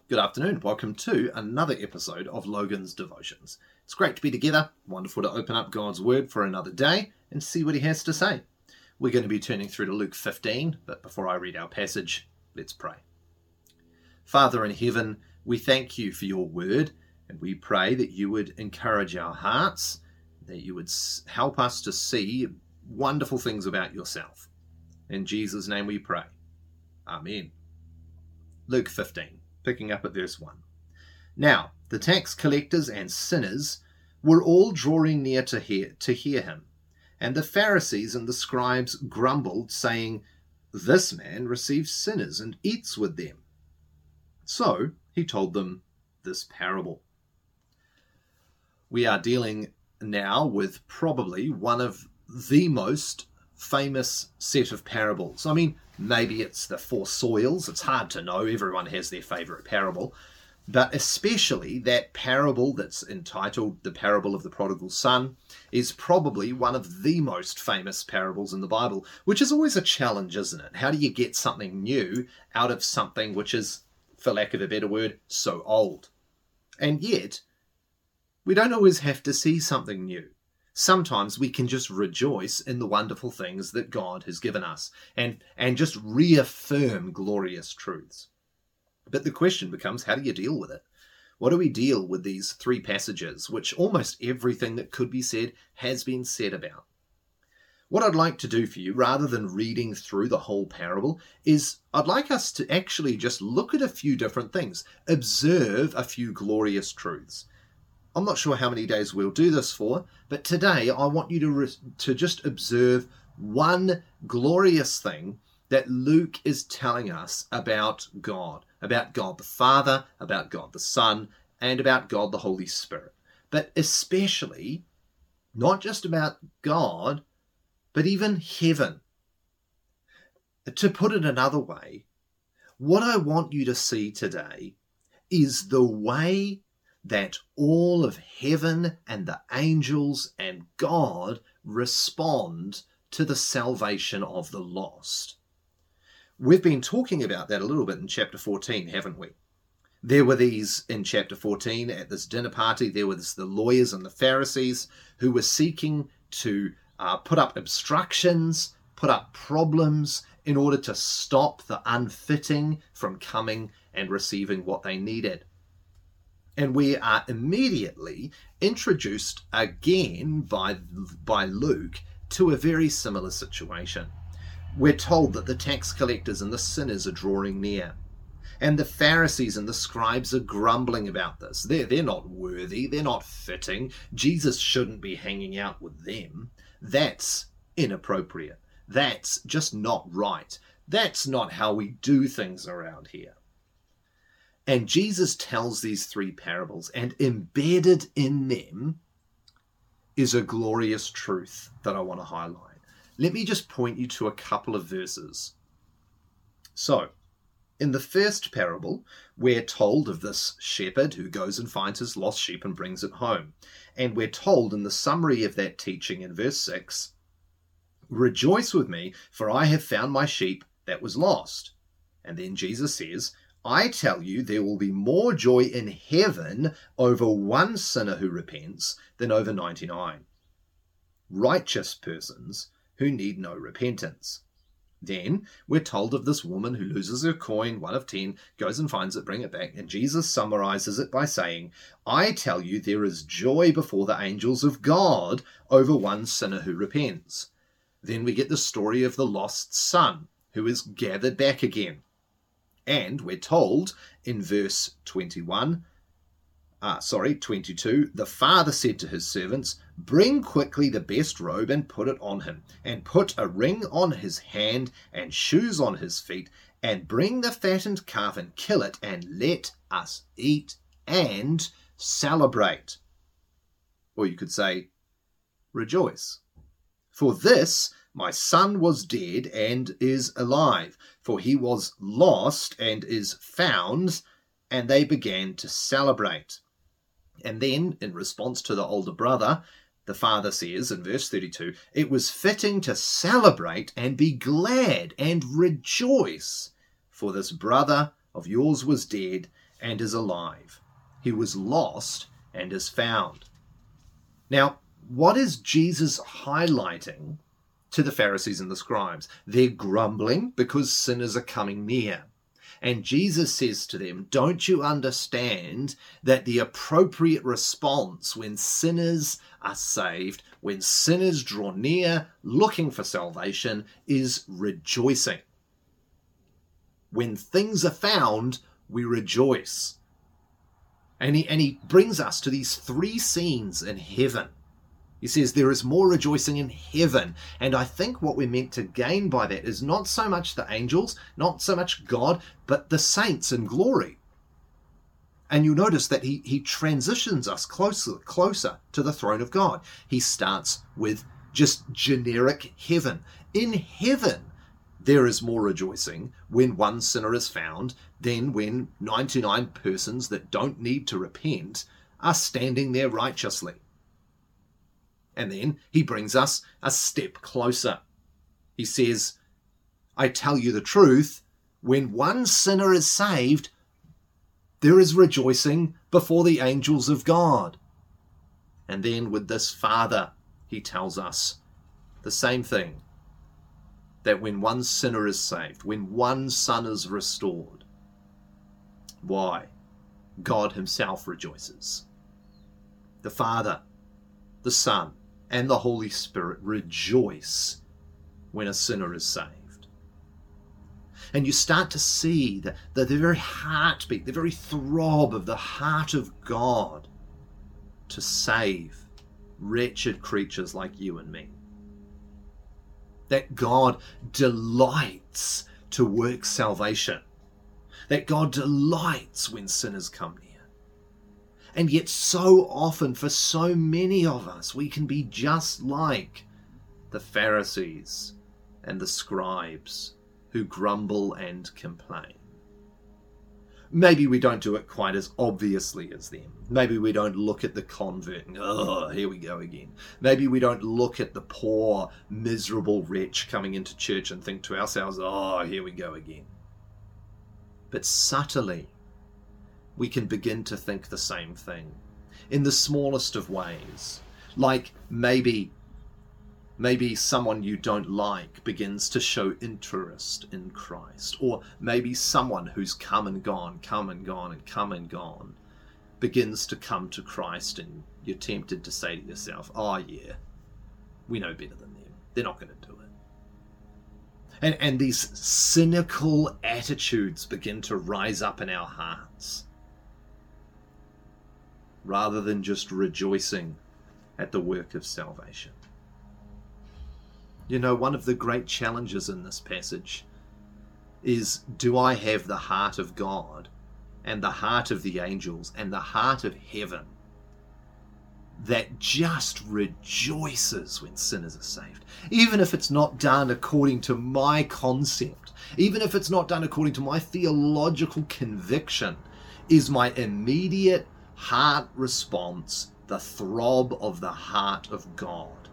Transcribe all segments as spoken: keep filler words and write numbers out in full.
Good afternoon. Welcome to another episode of Logan's Devotions. It's great to be together. Wonderful to open up God's Word for another day and see what He has to say. We're going to be turning through to Luke fifteen, but before I read our passage, let's pray. Father in heaven, we thank you for your Word, and we pray that you would encourage our hearts, that you would help us to see wonderful things about yourself. In Jesus' name we pray. Amen. Luke fifteen. Picking up at verse one. Now, the tax collectors and sinners were all drawing near to hear, to hear him, and the Pharisees and the scribes grumbled, saying, "This man receives sinners and eats with them." So he told them this parable. We are dealing now with probably one of the most famous set of parables. I mean, maybe it's the four soils. It's hard to know. Everyone has their favourite parable. But especially that parable that's entitled The Parable of the Prodigal Son is probably one of the most famous parables in the Bible, which is always a challenge, isn't it? How do you get something new out of something which is, for lack of a better word, so old? And yet, we don't always have to see something new. Sometimes we can just rejoice in the wonderful things that God has given us and, and just reaffirm glorious truths. But the question becomes, how do you deal with it? What do we deal with these three passages, which almost everything that could be said has been said about? What I'd like to do for you, rather than reading through the whole parable, is I'd like us to actually just look at a few different things, observe a few glorious truths. I'm not sure how many days we'll do this for, but today I want you to re- to just observe one glorious thing that Luke is telling us about God, about God the Father, about God the Son, and about God the Holy Spirit. But especially, not just about God, but even heaven. To put it another way, what I want you to see today is the way that all of heaven and the angels and God respond to the salvation of the lost. We've been talking about that a little bit in chapter fourteen, haven't we? There were these in chapter fourteen at this dinner party. There was the lawyers and the Pharisees who were seeking to uh, put up obstructions, put up problems in order to stop the unfitting from coming and receiving what they needed. And we are immediately introduced again by, by Luke to a very similar situation. We're told that the tax collectors and the sinners are drawing near. And the Pharisees and the scribes are grumbling about this. They're, they're not worthy. They're not fitting. Jesus shouldn't be hanging out with them. That's inappropriate. That's just not right. That's not how we do things around here. And Jesus tells these three parables, and embedded in them is a glorious truth that I want to highlight. Let me just point you to a couple of verses. So, in the first parable, we're told of this shepherd who goes and finds his lost sheep and brings it home. And we're told in the summary of that teaching in verse six, "Rejoice with me, for I have found my sheep that was lost." And then Jesus says, "I tell you, there will be more joy in heaven over one sinner who repents than over ninety-nine righteous persons who need no repentance." Then we're told of this woman who loses her coin, one of ten, goes and finds it, bring it back, and Jesus summarizes it by saying, "I tell you, there is joy before the angels of God over one sinner who repents." Then we get the story of the lost son who is gathered back again. And we're told in verse twenty-one, uh, sorry, twenty-two, the father said to his servants, "Bring quickly the best robe and put it on him, and put a ring on his hand and shoes on his feet, and bring the fattened calf and kill it, and let us eat and celebrate." Or you could say, rejoice. "For this my son was dead and is alive, for he was lost and is found," and they began to celebrate. And then, in response to the older brother, the father says in verse thirty-two, "It was fitting to celebrate and be glad and rejoice, for this brother of yours was dead and is alive. He was lost and is found. Now, what is Jesus highlighting to the Pharisees and the scribes? They're grumbling because sinners are coming near. And Jesus says to them, don't you understand that the appropriate response when sinners are saved, when sinners draw near looking for salvation, is rejoicing? When things are found, we rejoice. And he, and he brings us to these three scenes in heaven. He says there is more rejoicing in heaven. And I think what we're meant to gain by that is not so much the angels, not so much God, but the saints in glory. And you notice that he, he transitions us closer, closer to the throne of God. He starts with just generic heaven. In heaven, there is more rejoicing when one sinner is found than when ninety-nine persons that don't need to repent are standing there righteously. And then he brings us a step closer. He says, I tell you the truth, when one sinner is saved, there is rejoicing before the angels of God. And then with this Father, he tells us the same thing, that when one sinner is saved, when one son is restored, why? God himself rejoices. The Father, the Son, and the Holy Spirit rejoice when a sinner is saved. And you start to see the, the, the very heartbeat, the very throb of the heart of God to save wretched creatures like you and me. That God delights to work salvation. That God delights when sinners come near. And yet so often, for so many of us, we can be just like the Pharisees and the scribes who grumble and complain. Maybe we don't do it quite as obviously as them. Maybe we don't look at the convert and, oh, here we go again. Maybe we don't look at the poor, miserable wretch coming into church and think to ourselves, oh, here we go again. But subtly, we can begin to think the same thing in the smallest of ways. Like maybe, maybe someone you don't like begins to show interest in Christ. Or maybe someone who's come and gone, come and gone, and come and gone begins to come to Christ, and you're tempted to say to yourself, oh yeah, we know better than them. They're not going to do it. And, and these cynical attitudes begin to rise up in our hearts, rather than just rejoicing at the work of salvation. You know, one of the great challenges in this passage is, do I have the heart of God and the heart of the angels and the heart of heaven that just rejoices when sinners are saved? Even if it's not done according to my concept, even if it's not done according to my theological conviction, is my immediate heart response the throb of the heart of God?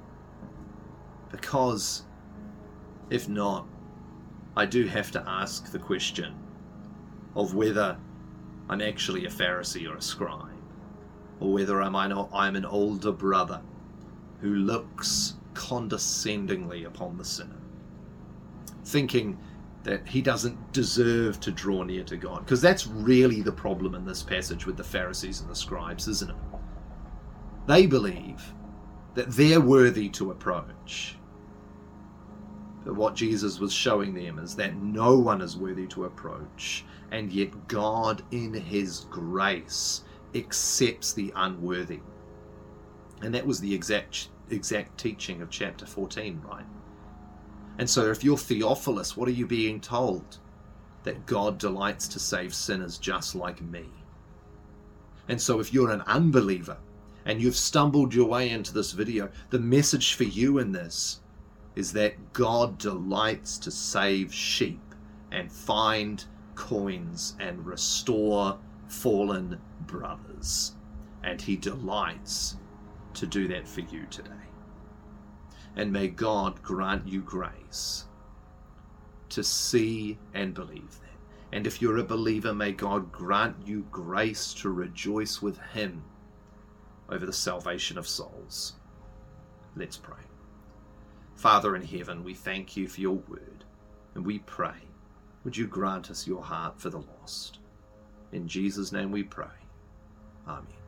Because if not, I do have to ask the question of whether I'm actually a Pharisee or a scribe, or whether I'm an older brother who looks condescendingly upon the sinner, thinking that he doesn't deserve to draw near to God. Because that's really the problem in this passage with the Pharisees and the scribes, isn't it? They believe that they're worthy to approach. But what Jesus was showing them is that no one is worthy to approach, and yet God in his grace accepts the unworthy. And that was the exact exact teaching of chapter fourteen, right? And so if you're Theophilus, what are you being told? That God delights to save sinners just like me. And so if you're an unbeliever and you've stumbled your way into this video, the message for you in this is that God delights to save sheep and find coins and restore fallen brothers. And he delights to do that for you today. And may God grant you grace to see and believe that. And if you're a believer, may God grant you grace to rejoice with him over the salvation of souls. Let's pray. Father in heaven, we thank you for your word, and we pray, would you grant us your heart for the lost? In Jesus' name we pray. Amen.